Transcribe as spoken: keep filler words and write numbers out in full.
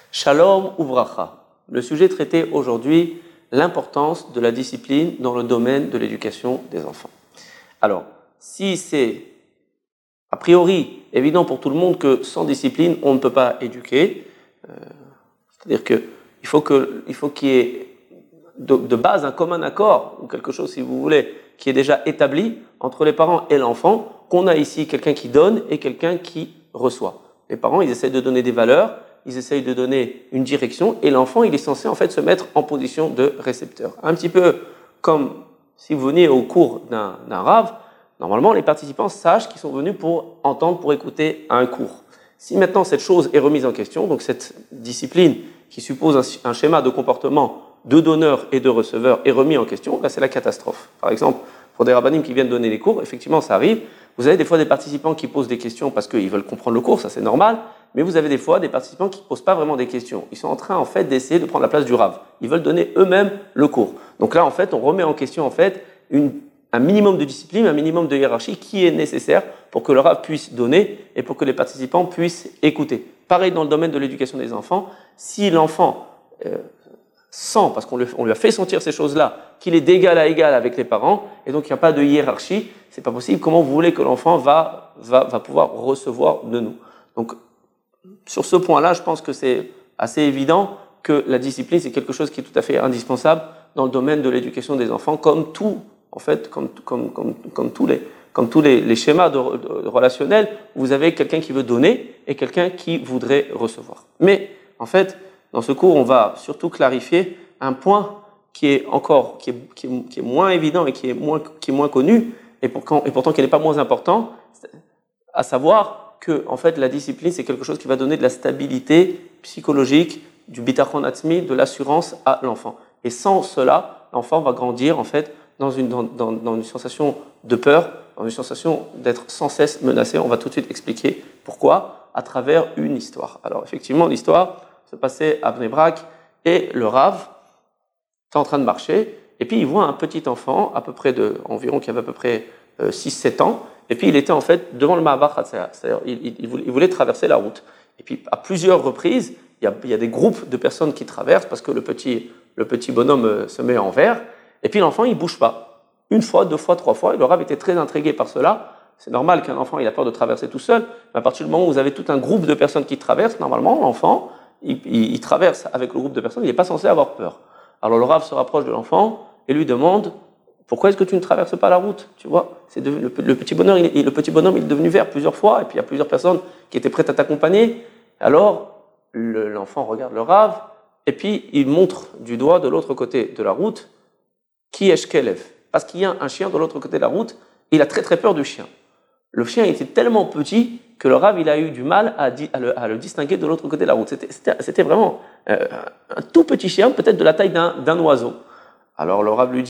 Shalom Uvracha. Le sujet traité aujourd'hui, l'importance de la discipline dans le domaine de l'éducation des enfants. Alors, si c'est a priori évident pour tout le monde que sans discipline, on ne peut pas éduquer, euh, c'est-à-dire qu'il faut que, il faut qu'il y ait de, de base un commun accord, ou quelque chose si vous voulez, qui est déjà établi entre les parents et l'enfant, qu'on a ici quelqu'un qui donne et quelqu'un qui reçoit. Les parents, ils essayent de donner des valeurs, ils essayent de donner une direction, et l'enfant, il est censé en fait se mettre en position de récepteur. Un petit peu comme si vous veniez au cours d'un, d'un rave, normalement, les participants sachent qu'ils sont venus pour entendre, pour écouter un cours. Si maintenant cette chose est remise en question, donc cette discipline qui suppose un, un schéma de comportement de donneur et de receveur est remis en question, là c'est la catastrophe. Par exemple, pour des rabbinim qui viennent donner les cours, effectivement ça arrive, vous avez des fois des participants qui posent des questions parce qu'ils veulent comprendre le cours, ça c'est normal, mais vous avez des fois des participants qui ne posent pas vraiment des questions. Ils sont en train en fait d'essayer de prendre la place du rav. Ils veulent donner eux-mêmes le cours. Donc là en fait, on remet en question en fait une un minimum de discipline, un minimum de hiérarchie qui est nécessaire pour que le rav puisse donner et pour que les participants puissent écouter. Pareil dans le domaine de l'éducation des enfants, si l'enfant euh, sent, parce qu'on lui, on lui a fait sentir ces choses-là, qu'il est d'égal à égal avec les parents, et donc il n'y a pas de hiérarchie, c'est pas possible. Comment vous voulez que l'enfant va, va, va pouvoir recevoir de nous? Donc, sur ce point-là, je pense que c'est assez évident que la discipline, c'est quelque chose qui est tout à fait indispensable dans le domaine de l'éducation des enfants, comme tout En fait, comme, comme, comme, comme tous, les, comme tous les, les schémas de, de, de relationnels, vous avez quelqu'un qui veut donner et quelqu'un qui voudrait recevoir. Mais, en fait, dans ce cours, on va surtout clarifier un point qui est encore, qui est, qui est, qui est moins évident et qui est moins, qui est moins connu, et, pour, et pourtant qui n'est pas moins important, à savoir que, en fait, la discipline, c'est quelque chose qui va donner de la stabilité psychologique, du bitachon atzmi, de l'assurance à l'enfant. Et sans cela, l'enfant va grandir, en fait, Dans une, dans, dans, dans une sensation de peur, dans une sensation d'être sans cesse menacé. On va tout de suite expliquer pourquoi à travers une histoire. Alors effectivement, l'histoire se passait à Bnei Brak et le Rav était en train de marcher et puis il voit un petit enfant à peu près de, environ qui avait à peu près euh, six sept ans et puis il était en fait devant le Ma'avar Hatzaya, c'est-à-dire il, il, il, voulait, il voulait traverser la route. Et puis à plusieurs reprises, il y a, il y a des groupes de personnes qui traversent parce que le petit, le petit bonhomme se met en vert. Et puis l'enfant, il ne bouge pas. Une fois, deux fois, trois fois. Et le Rav était très intrigué par cela. C'est normal qu'un enfant il a peur de traverser tout seul. Mais à partir du moment où vous avez tout un groupe de personnes qui traversent, normalement, l'enfant, il, il, il traverse avec le groupe de personnes, il n'est pas censé avoir peur. Alors le Rav se rapproche de l'enfant et lui demande « Pourquoi est-ce que tu ne traverses pas la route ?» Tu vois, c'est devenu, le, le, petit bonheur, il, le petit bonhomme il est devenu vert plusieurs fois. Et puis il y a plusieurs personnes qui étaient prêtes à t'accompagner. Alors le, l'enfant regarde le Rav et puis il montre du doigt de l'autre côté de la route qui est Shkelev, parce qu'il y a un chien de l'autre côté de la route, et il a très très peur du chien. Le chien était tellement petit que le Rav il a eu du mal à, di, à, le, à le distinguer de l'autre côté de la route. C'était, c'était, c'était vraiment euh, un tout petit chien, peut-être de la taille d'un, d'un oiseau. Alors le Rav lui dit